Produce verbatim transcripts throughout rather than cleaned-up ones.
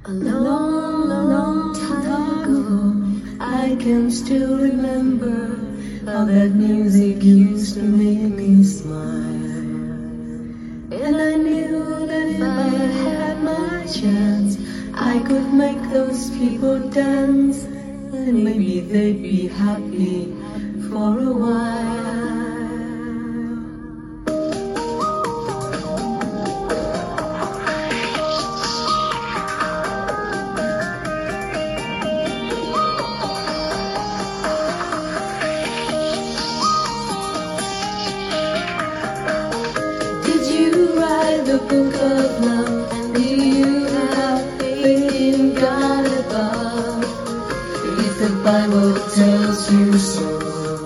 A long, long time ago, I can still remember how that music used to make me smile. And I knew that if I had my chance, I could make those people dance, and maybe they'd be happy for a while. The book of love, and do you have faith in God above? If the Bible tells you so,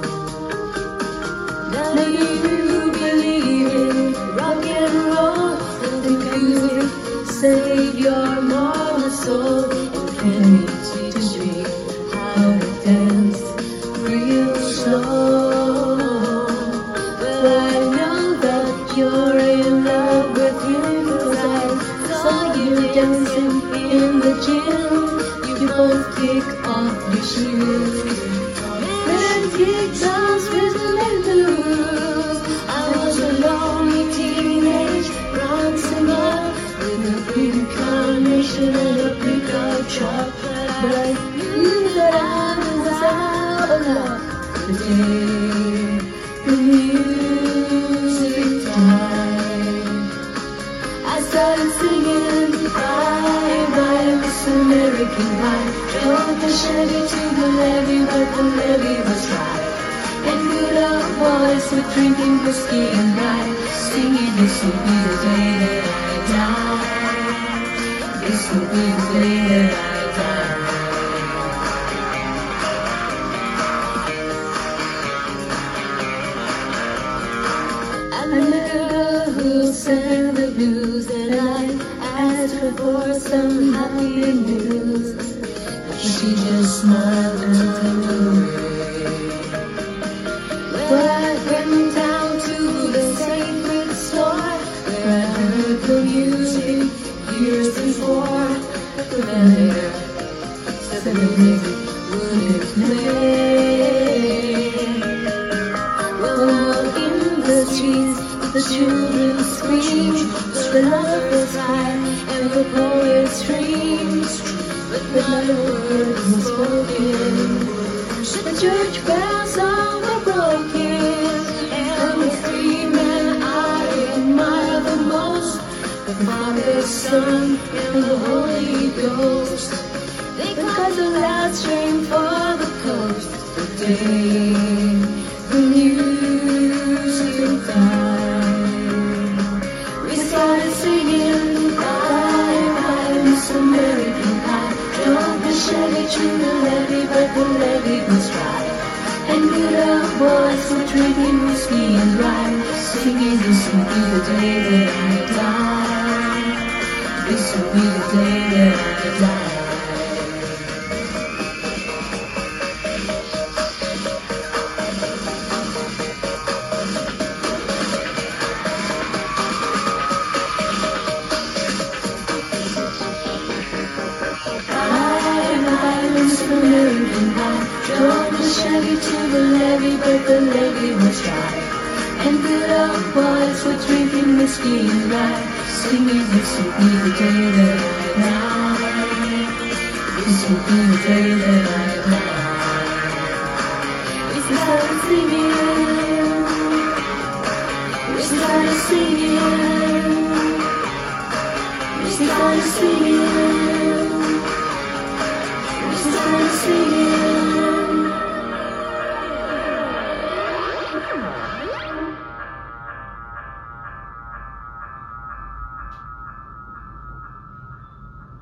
then you believe in rock and roll, and the music save your mama's soul. And can you teach me how to dance real slow? Well, I know that you're in love with him, 'cause I saw you dancing in the gym. You both kick off your shoes, then kick dance rhythm and blues. I was a lonely teenage rock singer with a pink carnation and a pickup truck, but I knew that I was out of luck the day the music died. I started singing bye bye Miss American Pie. Drove the Chevy to the levee, but the levee was dry, and good old boys were drinking whiskey and rye, singing this will be the day that I die. This will be the day that I die. I met a girl who sang the blues, and I asked her for some happy news. She just smiled and turned away. Well, I went down to the sacred store where I heard the music years before, but there said the music wouldn't play. Well, in the streets the children scream, the love was high and the poets scream, but not a word was spoken. The church bells all were broken, and the three men I admire the most, the Father, Son, and the Holy Ghost. They cut the last train for the coast the day the music died. We started singing bye bye Miss American Pie. Drove the Chevy to the levee, but the levee was dry, and good old boys were drinking whiskey and rye, singing this will be the day that I die. This will be the day that I die. American Pie. Drove the Chevy to the levee, but the levee was dry, and good old boys were drinking whiskey and rye, singing this will be the day that I die. This will be the day that I